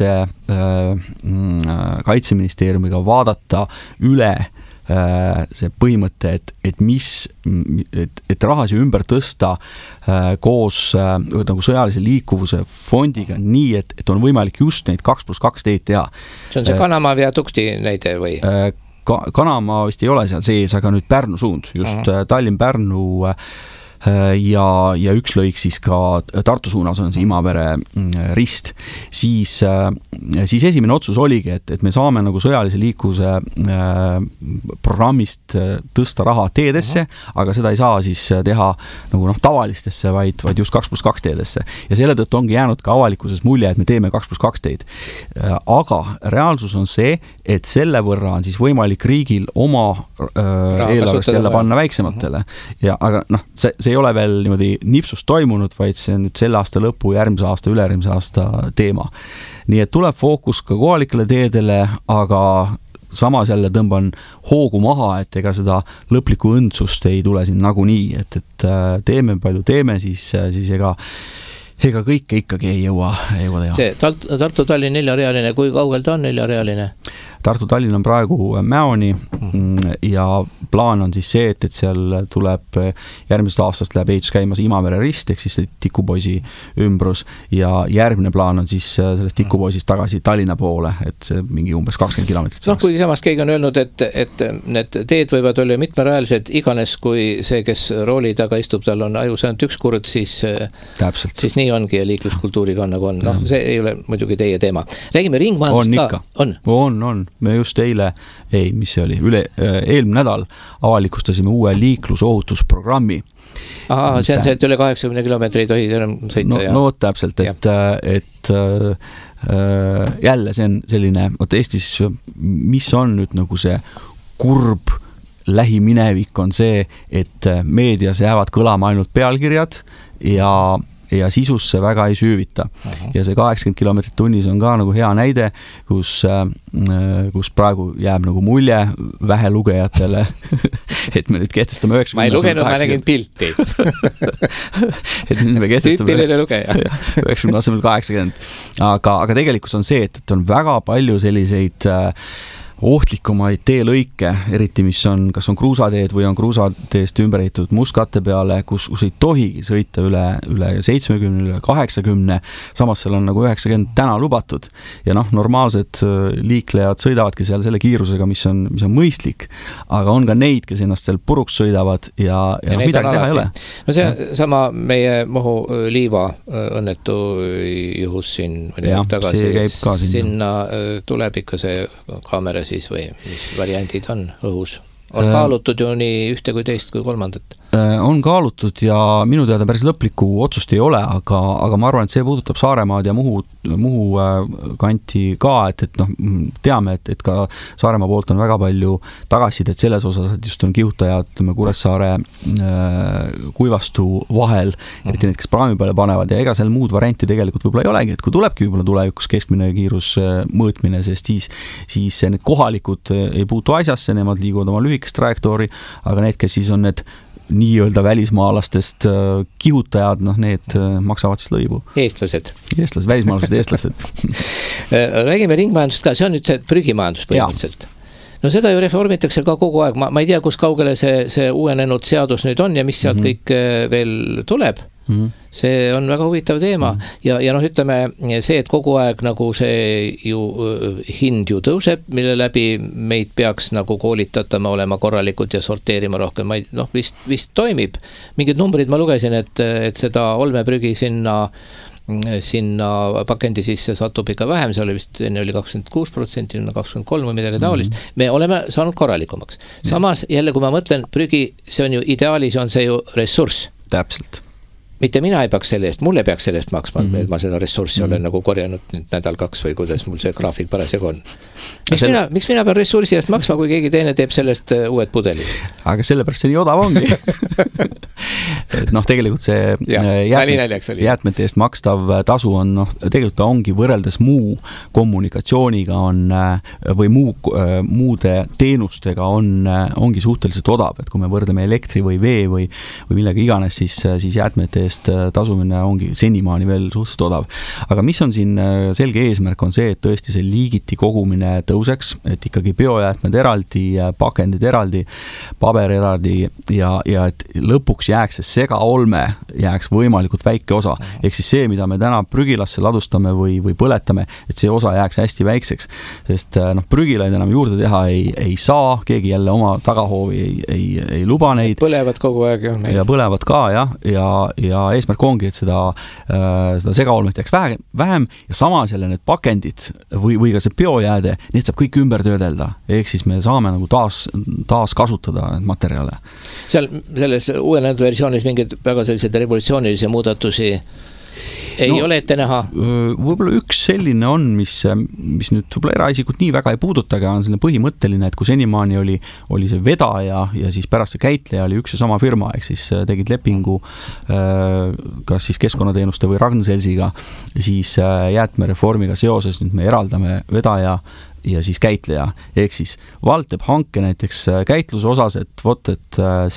Kaitseministeeriumiga vaadata üle see põhimõte, et rahasi ümber tõsta koos nagu sõjalise liikuvuse fondiga nii, et on võimalik just neid 2+2 teid teha. See on see Kanamaa viadukti näide või? Kanamaa vist ei ole seal sees, aga nüüd Pärnu suund, just Tallinn-Pärnu ja üks lõik siis ka Tartu suunas on see Imavere rist, siis esimene otsus oligi, et me saame nagu sõjalise liikluse programmist tõsta raha teedesse, aga seda ei saa siis teha nagu tavalistesse, vaid just 2+2 teedesse. Ja selle tõttu ongi jäänud ka avalikkuses mulje, et me teeme 2+2 teed. Aga reaalsus on see, et selle võrra on siis võimalik riigil oma eelarvest jälle panna väiksematele. Ja, aga see ei ole veel niimoodi nipsust toimunud, vaid see on nüüd selle aasta lõpu, järgmise aasta, ülejärgmise aasta teema. Nii et tuleb fookus ka kohalikele teedele, aga samas jälle tõmban hoogu maha, et ega seda lõplikku õndsust ei tule siin nagunii, et teeme palju teeme, siis ega kõike ikkagi ei jõua teha. See Tartu-Tallinn 4-realine, kui kaugel ta on 4-realine? Tartu-Tallinn on praegu Mäoni ja plaan on siis see, et seal tuleb järgmisest aastast läheb ehitus käimas Imavere rist, ehk siis Tikupoisi ümbrus ja järgmine plaan on siis sellest Tikupoisist tagasi Tallinna poole, et see mingi umbes 20 kilomeetrit saaks. Kui samas keegi on öelnud, et need teed võivad olla mitmerajalised, iganes kui see, kes rooli taga istub, tal on ajus ainult üks kurd, siis nii ongi ja liikluskultuuriga on nagu on. See ei ole muidugi teie teema. Räägime ringmajandust ka. On. Me just mis see oli, eelmine nädal avalikustasime uue liiklusohutusprogrammi. See on see, et üle 80 kilomeetri ei tohi sõita. No täpselt, et jälle see on selline, Eestis, mis on nüüd nagu see kurb lähiminevik on see, et meedias jäävad kõlama ainult pealkirjad ja sisusse väga ei süüvita. Ja see 80 kilomeetrit tunnis on ka nagu hea näide, kus praegu jääb nagu mulje vähe lugejatele, et me nüüd kehtestame 90. Ma ei lugenud, ma nägin pilti. Et nüüd me kehtestame tüüpiline lugeja. 90 asemel 80. Aga tegelikult on see, et on väga palju selliseid ohtlikumaid teelõike, eriti mis on, kas on kruusateed või on kruusateest ümber ehitatud mustkatte peale, kus ei tohigi sõita üle 70, üle 80, samas seal on nagu 90 täna lubatud. Ja normaalsed liiklejad sõidavadki seal selle kiirusega, mis on mõistlik, aga on ka neid, kes ennast seal puruks sõidavad ja midagi teha ei ole. No see sama meie Muhu liiva õnnetu juhus siin tagasi, sinna tuleb ikka see kaamera siis või mis variandid on õhus? On kaalutud ju nii ühte kui teist kui kolmandat? On kaalutud ja minu teada päris lõplikku otsust ei ole, aga ma arvan, et see puudutab Saaremaad ja Muhu kanti ka, et teame, et ka Saaremaa poolt on väga palju tagasisidet selles osas, et just on kihutajad Kuressaare Kuivastu vahel, eriti need, kes praami peale panevad ja ega seal muud varianti tegelikult võib-olla ei olegi, et kui tulebki võib-olla tulevikus keskmine kiirus mõõtmine, sest siis need kohalikud ei puutu asjasse, nemad liiguvad oma lühikest trajektoori, aga need, kes siis on need nii-öelda välismaalastest kihutajad, need maksavad siis lõivu. Eestlased, välismaalased eestlased. Räägime ringmajandust ka, see on nüüd see prügimajandus põhimõtteliselt. No seda ju reformitakse ka kogu aeg, ma ei tea, kus kaugele see uuenenud seadus nüüd on ja mis sealt kõik veel tuleb. See on väga huvitav teema ja ütleme see, et kogu aeg nagu see hind ju tõuseb, mille läbi meid peaks nagu koolitatama olema korralikult ja sorteerima rohkem, vist toimib. Mingid numbrid ma lugesin, et seda olmeprügi sinna pakendi sisse satub ikka vähem, see oli vist enne oli 26%, 23% või midagi taolist. Me oleme saanud korralikumaks. Samas jälle, kui ma mõtlen, prügi, see on ju ideaalis, on see ju ressurss. Täpselt. Mitte mina ei peaks selle eest, mulle peaks selle eest maksma, et ma seda ressurssi olen nagu korjanud nüüd nädal-2 või kuidas mul see graafik parasjagu on. Miks mina pean ressursi eest maksma, kui keegi teine teeb sellest uued pudelid? Aga sellepärast see nii odav ongi. Tegelikult see jäätmete eest makstav tasu on, tegelikult ta ongi võrreldes muu kommunikatsiooniga või muude teenustega ongi suhteliselt odav, et kui me võrdleme elektri või vee või millega iganes, siis jäätmete eest sest tasumine ongi senimaani veel suhteliselt odav. Aga mis on siin selge eesmärk on see, et tõesti see liigiti kogumine tõuseks, et ikkagi biojäätmed eraldi, pakendid eraldi, paber eraldi ja et lõpuks jääks see segaolme jääks võimalikult väike osa. Ehk siis see, mida me täna prügilasse ladustame või põletame, et see osa jääks hästi väikseks, sest prügilaid enam juurde teha ei saa, keegi jälle oma tagahoovi ei luba neid. Põlevad kogu aeg. Ja põlevad ka, ja eesmärk ongi, et seda segaolmet jääks vähem ja samas jälle need pakendid või ka see biojääde, need saab kõik ümber töödelda. Ehk siis me saame nagu taas kasutada materjale. Selles uuenenud versioonis mingid väga sellised revolutsioonilisi muudatusi ei ole ette näha? Võib-olla üks selline on, mis nüüd võib-olla eraisikult nii väga ei puuduta, aga on selline põhimõtteline, et kui senimaani oli see vedaja ja siis pärast see käitleja oli üks ja sama firma, ehk siis tegid lepingu kas siis Keskkonnateenuste või Ragn-Seltsiga, siis jäätmereformiga seoses nüüd me eraldame vedaja ja siis käitleja, ehk siis vald teeb hanke näiteks käitluse osas, et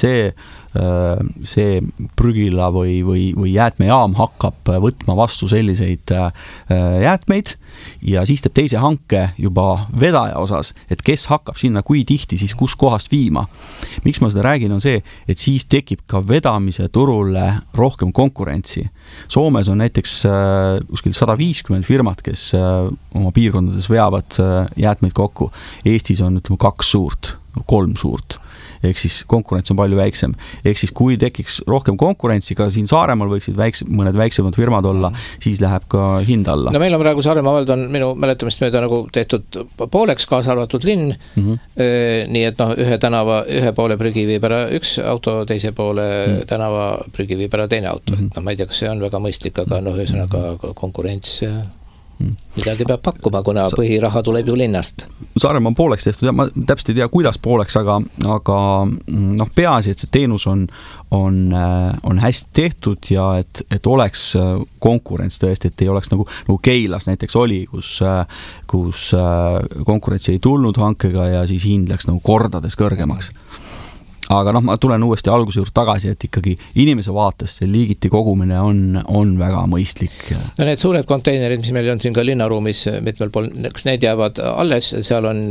see prügila või jäätmejaam hakkab võtma vastu selliseid jäätmeid ja siis teeb teise hanke juba vedaja osas, et kes hakkab sinna kui tihti siis kus kohast viima. Miks ma seda räägin on see, et siis tekib ka vedamise turule rohkem konkurentsi. Soomes on näiteks kuskil 150 firmat, kes oma piirkondades veavad jäätmeid kokku. Eestis on 2 suurt, 3 suurt. Ehk siis konkurents on palju väiksem. Ehk siis kui tekiks rohkem konkurentsi, ka siin Saaremaal võiksid mõned väiksemad firmad olla, siis läheb ka hind alla. No meil on praegu Saaremaa vald on minu mäletamist mööda nagu tehtud pooleks kaasa arvatud linn, nii et ühe tänava ühe poole prügi viib ära üks auto, teise poole tänava prügi viib ära teine auto. Ma ei tea, kas see on väga mõistlik, aga ühesõnaga konkurents midagi peab pakkuma, kuna põhiraha tuleb ju linnast. Saaremaa on pooleks tehtud ja ma täpselt ei tea, kuidas pooleks, aga peaasi, et see teenus on hästi tehtud ja et oleks konkurents tõesti, et ei oleks nagu Keilas näiteks oli, kus konkurentsi ei tulnud hankega ja siis hind läks nagu kordades kõrgemaks. Aga ma tulen uuesti alguse juurde tagasi, et ikkagi inimese vaates see liigiti kogumine on väga mõistlik. No need suured konteinerid, mis meil on siin ka linnaruumis mitmel pool, kas need jäävad alles, seal on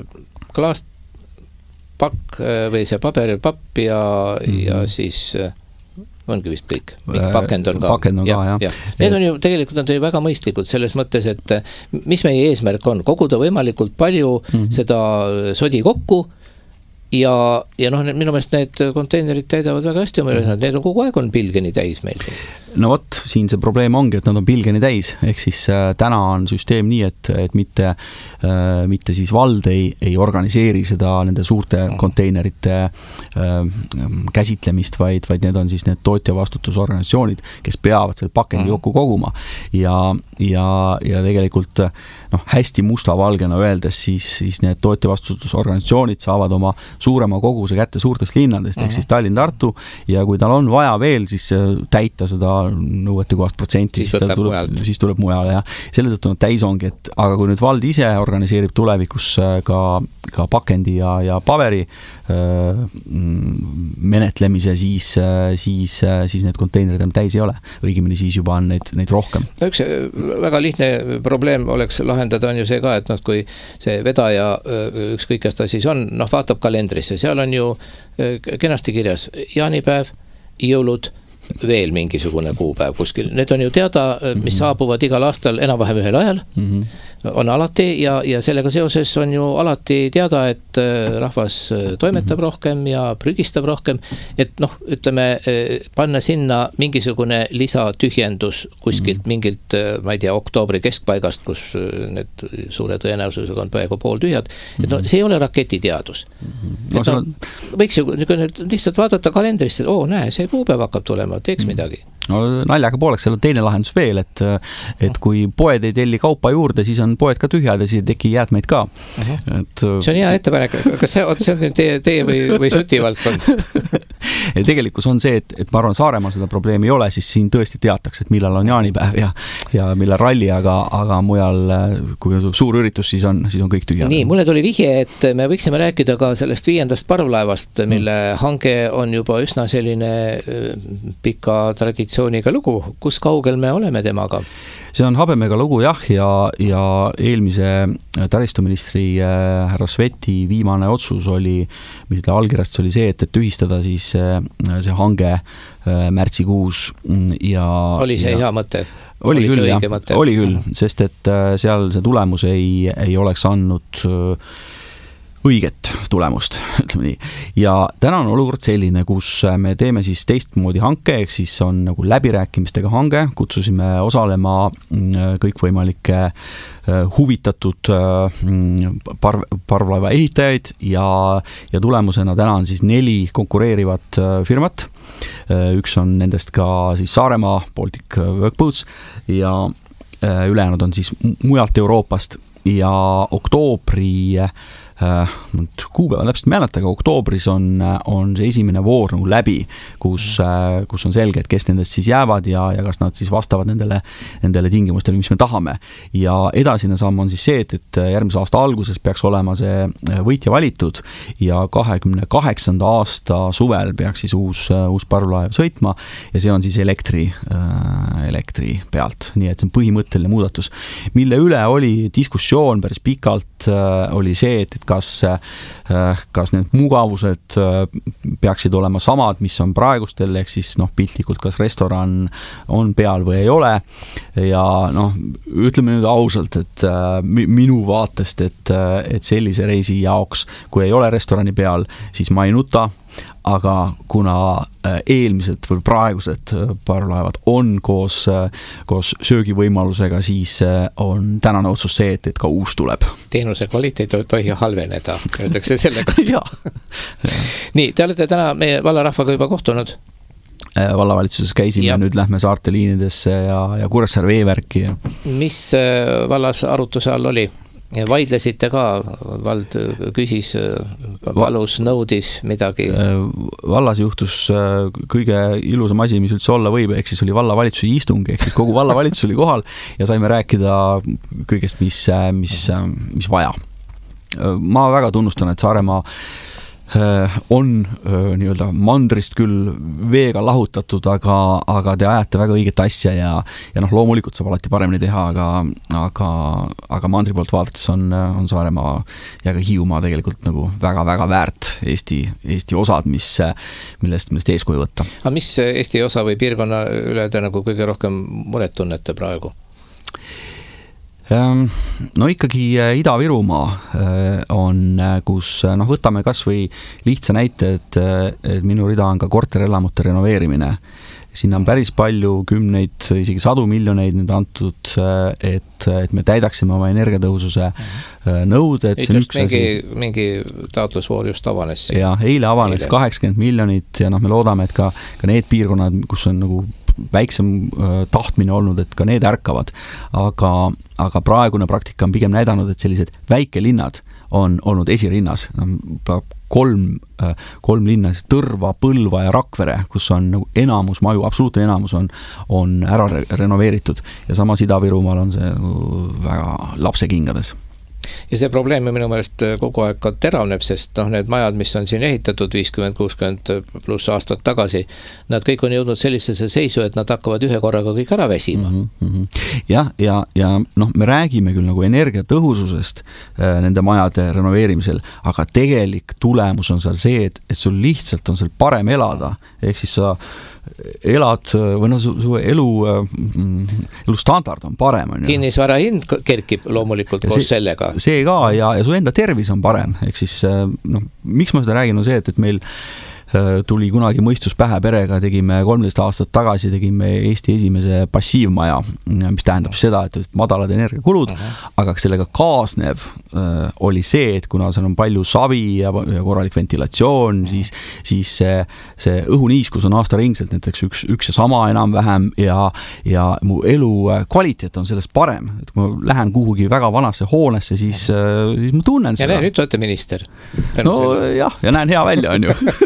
klaaspakk või see paberpapp ja siis ongi vist kõik. Pakend on ka. Need on ju tegelikult väga mõistlikud selles mõttes, et mis meie eesmärk on, koguda võimalikult palju seda sodi kokku ja minu meelest need konteinerid täidavad väga hästi oma ülesanded, need on kogu aeg on pilgeni täis meil. No vot, siin see probleem ongi, et nad on pilgeni täis, ehk siis täna on süsteem nii, et mitte siis vald ei organiseeri seda nende suurte konteinerite käsitlemist, vaid need on siis need tootjavastutusorganisatsioonid, kes peavad selle pakendi kokku koguma ja tegelikult hästi mustavalgena öeldes siis need tootjavastutusorganisatsioonid saavad oma suurema koguse kätte suurtest linnadest, ehk siis Tallinn, Tartu, ja kui tal on vaja veel siis täita seda nõuetekohast protsenti, siis tuleb mujale ja selle tõttu nad täis ongi, aga kui nüüd vald ise organiseerib tulevikus ka pakendi ja paberi menetlemise, siis need konteinerid täis ei ole. Õigemini siis juba on neid rohkem. Üks väga lihtne probleem oleks lahendada on ju see ka, et kui see vedaja ükskõik kas ta siis on, vaatab kalendrisse, seal on ju kenasti kirjas jaanipäev, jõulud, veel mingisugune kuupäev kuskil. Need on ju teada, mis saabuvad igal aastal enam-vähem ühel ajal, on alati ja sellega seoses on ju alati teada, et rahvas toimetab rohkem ja prügistab rohkem, et ütleme, panna sinna mingisugune lisatühjendus kuskilt mingilt, ma ei tea, oktoobri keskpaigast, kus need suure tõenäosusega on peaaegu pooltühjad, et see ei ole raketiteadus. Võiks ju lihtsalt vaadata kalendrisse, et näe, see kuupäev hakkab tulema, teeks midagi. No naljaga pooleks, seal on teine lahendus veel, et kui poed ei telli kaupa juurde, siis on poed ka tühjad ja siis ei teki jäätmeid ka. See on hea ettepanek, kas see on teie või Suti valdkond? Ja tegelikkus on see, et ma arvan, Saaremaal seda probleemi ei ole, siis siin tõesti teatakse, et millal on jaanipäev ja millal ralli, aga mujal, kui on suur üritus, siis on kõik tühjad. Nii, mulle tuli vihje, et me võiksime rääkida ka sellest 5. parvlaevast, mille hange on juba üsna selline pika traditsiooniga lugu. Kus kaugel me oleme temaga? See on habemega lugu ja eelmise taristuministri härra Sveti viimane otsus oli, mis ta allkirjast oli see, et tühistada siis see hange märtsikuus ja... Oli see hea mõte? Oli küll, sest et seal see tulemus ei oleks andnud õiget tulemust, ütleme nii. Ja täna on olukord selline, kus me teeme siis teistmoodi hanke, ehk siis on nagu läbirääkimistega hange, kutsusime osalema kõikvõimalike huvitatud parvlaeva ehitajaid ja tulemusena täna on siis 4 konkureerivat firmat. Üks on nendest ka siis Saaremaa, Baltic Workboats ja ülejäänud on siis mujalt Euroopast ja oktoobri kuupäeva täpselt mäleta, aga oktoobris on see esimene voor nagu läbi, kus on selge, et kes nendest siis jäävad ja kas nad siis vastavad nendele tingimustele, mis me tahame. Ja edasine samm on siis see, et järgmise aasta alguses peaks olema see võitja valitud ja 28. aasta suvel peaks siis uus parvlaev sõitma ja see on siis elektri pealt. Nii et see on põhimõtteline muudatus. Mille üle oli diskussioon päris pikalt, oli see, et kas need mugavused peaksid olema samad, mis on praegustel, ehk siis piltlikult, kas restoran on peal või ei ole. Ja ütleme nüüd ausalt, et minu vaatest, et sellise reisi jaoks, kui ei ole restorani peal, siis ma ei nuta, aga kuna eelmised või praegused parvlaevad on koos söögivõimalusega, siis on tänane otsus see, et ka uus tuleb. Teenuse kvaliteet ei tohi halveneda, öeldakse selle kohta. Nii, te olete täna meie vallarahvaga juba kohtunud? Vallavalitsuses käisime, nüüd lähme saarte liinidesse ja Kuressaare veevärki. Mis vallas arutuse all oli? Vaidlesite ka, vald küsis, palus, nõudis midagi? Vallas juhtus kõige ilusam asi, mis üldse olla võib, ehk siis oli vallavalitsuse istung, ehk siis kogu vallavalitsus oli kohal ja saime rääkida kõigest, mis vaja. Ma väga tunnustan, et Saaremaa on nii-öelda mandrist küll veega lahutatud, aga te ajate väga õiget asja ja loomulikult saab alati paremini teha, aga mandri poolt vaadates on Saaremaa ja ka Hiiumaa tegelikult nagu väga-väga väärt Eesti osad, millest eeskuju võtta. Aga mis Eesti osa või piirkonna üle te nagu kõige rohkem muret tunnete praegu? No ikkagi Ida-Virumaa on, kus võtame kas või lihtsa näite, et minu rida on ka korterelamute renoveerimine. Sinna on päris palju kümneid, isegi 100 miljoneid nüüd antud, et me täidaksime oma energiatõhususe nõuded. Mingi taotlusvoor just avanes. Ja eile avanes 80 miljonit ja me loodame, et ka need piirkonnad, kus on nagu väiksem tahtmine olnud, et ka need ärkavad. Aga praegune praktika on pigem näidanud, et sellised väikelinnad on olnud esirinnas. Kolm linna, Tõrva, Põlva ja Rakvere, kus on nagu enamus maju, absoluutne enamus on ära renoveeritud ja samas Ida-Virumaal on see väga lapsekingades. Ja see probleem minu meelest kogu aeg ka teravneb, sest need majad, mis on siin ehitatud 50-60 pluss aastat tagasi, nad kõik on jõudnud sellisesse seisu, et nad hakkavad ühe korraga kõik ära väsima. Ja me räägime küll nagu energiatõhususest nende majade renoveerimisel, aga tegelik tulemus on seal see, et sul lihtsalt on seal parem elada, ehk siis sa elad või su elustandard on parem. Kinnisvara hind kerkib loomulikult koos sellega. See ka ja su enda tervis on parem. Ehk siis, miks ma seda räägin on see, et meil tuli kunagi mõistus pähe perega, tegime 13 aastat tagasi, tegime Eesti esimese passiivmaja, mis tähendab seda, et madalad energiakulud, aga sellega kaasnev oli see, et kuna seal on palju savi ja korralik ventilatsioon, siis see õhuniiskus on aastaringselt näiteks üks ja sama enam-vähem ja mu elu kvaliteet on sellest parem. Et kui ma lähen kuhugi väga vanasse hoonesse, siis ma tunnen seda. Ja nüüd olete minister. No jah, ja näen hea välja, on ju.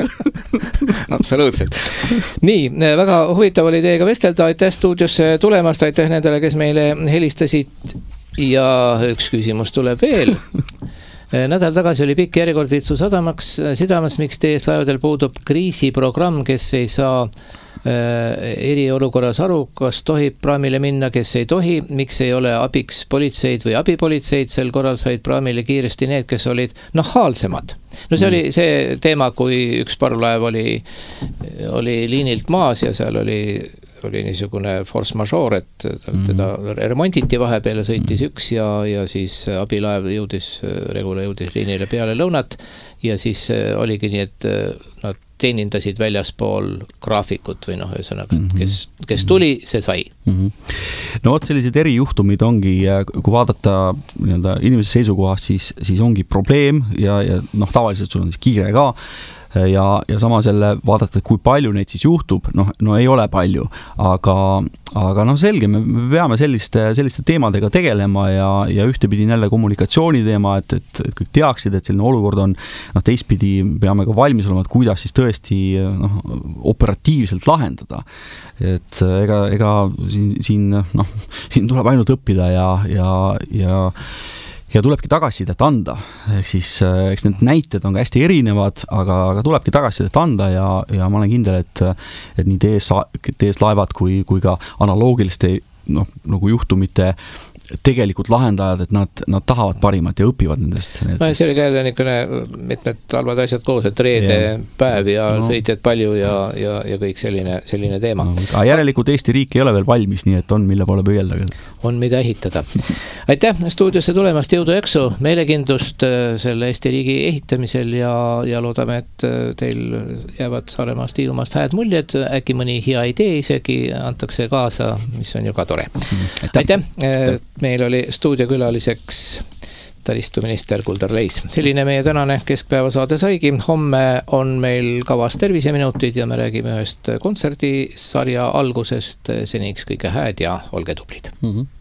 Absoluutselt. Nii, väga huvitav oli teiega vestelda, aitäh stuudiosse tulemast, aitäh nendele, kes meile helistasid ja üks küsimus tuleb veel. Nädal tagasi oli pikk järjekord Vitsu sidamas, miks teie laevadel puudub kriisiprogramm, kes ei saa eriolukorras aru, kas tohib praamile minna, kes ei tohi, miks ei ole abiks politseid või abipolitseid, sel korral said praamile kiiresti need, kes olid nahaalsemad. No see oli see teema, kui üks parvlaev oli liinilt maas ja seal oli niisugune force majeure, et teda remonditi vahepeal ja sõitis üks ja siis abilaev Regula jõudis liinile peale lõunat ja siis oligi nii, et nad teenindasid väljaspool graafikut või ühesõnaga, kes tuli, see sai. No vot, sellised erijuhtumid ongi, kui vaadata inimese seisukohast, siis ongi probleem ja tavaliselt sul on siis kiire ka ja samas jälle vaadata, kui palju neid siis juhtub, no ei ole palju, aga selge, me peame selliste teemadega tegelema ja ühtepidi jälle kommunikatsiooni teema, et kõik teaksid, et selline olukord on, teistpidi peame ka valmis olema, et kuidas siis tõesti operatiivselt lahendada. Et ega siin tuleb ainult õppida ja tulebki tagasisidet anda. Eks need näited on ka hästi erinevad, aga tulebki tagasisidet anda ja ma olen kindel, et nii TS laevad kui ka analoogiliste nagu juhtumite tegelikult lahendajad, et nad tahavad parimat ja õpivad nendest. See oli ka niisugune mitmed halvad asjad koos, et reede päev ja sõitjad palju ja kõik selline teema. Aga järelikult Eesti riik ei ole veel valmis, nii et on mille poole püüelda. On mida ehitada. Aitäh stuudiosse tulemast, jõudu jaksu, meelekindlust selle Eesti riigi ehitamisel ja loodame, et teil jäävad Saaremaast Hiiumaast hääd muljed, äkki mõni hea idee isegi antakse kaasa, mis on ju ka tore. Aitäh. Meil oli stuudiokülaliseks taristuminister Kuldar Leis. Selline meie tänane keskpäevasaade saigi. Homme on meil kavas terviseminutid ja me räägime ühest kontserdisarja algusest. Seniks kõige hääd ja olge tublid.